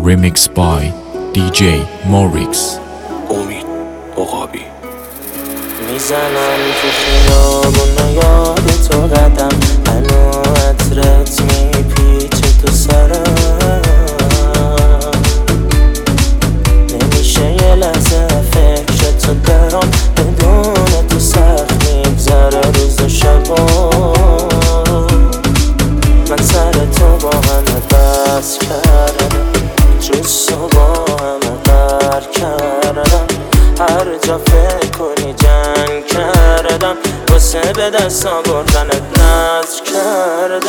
Remix by DJ Morix. امید عقابی. میزنم تو خیابون یاد تو قدم، هنو عطرت میپیچه تو سرم، نمیشه یه لحظه فکر تو برام، بدون تو سخت میگذره روز و شبا. من سر تو با همه بس کردم، جز تو با همه قر کردم، هر جا فکر کنی جنگ کردم، واسه به دست آوردنت نذر کردم.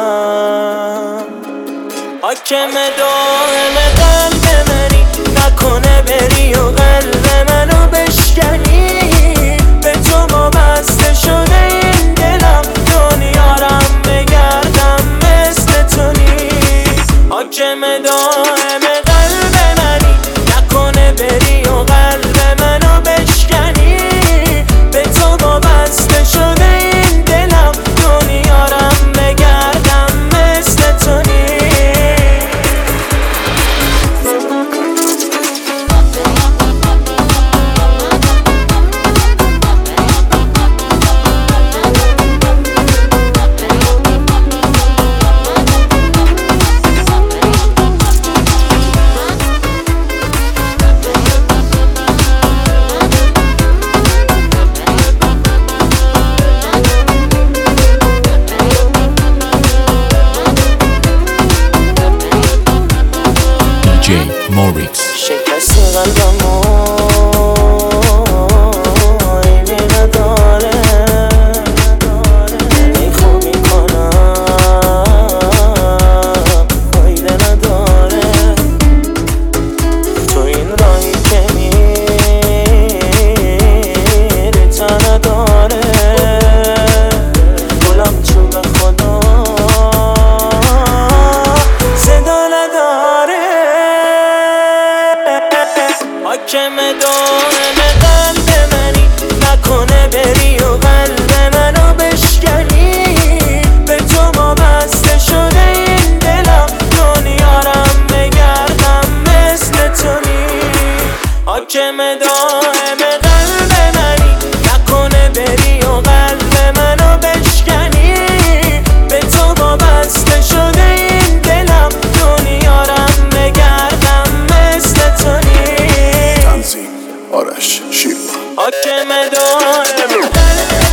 حاکم دائم قلب منی، نکنه بری و قلب منو بشکنی، به تو وابسته شده این دلم، دنیارم بگردم مثل تو نیست. حاکم دائم قلب منی، نکنه بری و قلب منو بشکنی، به تو وابسته شده این دلم، دنیارم بگردم مثل تو نیست. DJ Morix. شکست قلبمو ایمی نداره، نیخو میکنم فایده نداره، تو این راهی که میری تا نداره، گلم چوب خدا صدا نداره. حاکم دائم قلب منی، نکنه بری و قلب منو بشکنی، به تو وابسته شده این دلم، دنیارم بگردم مثل تو نیست. حاکم دائم قلب منی، نکنه بری و قلب منو بشکنی، به تو وابسته شده این دلم، دنیارم بگردم مثل تو نیست. تنظیم آرش شیرما. حاکم دائم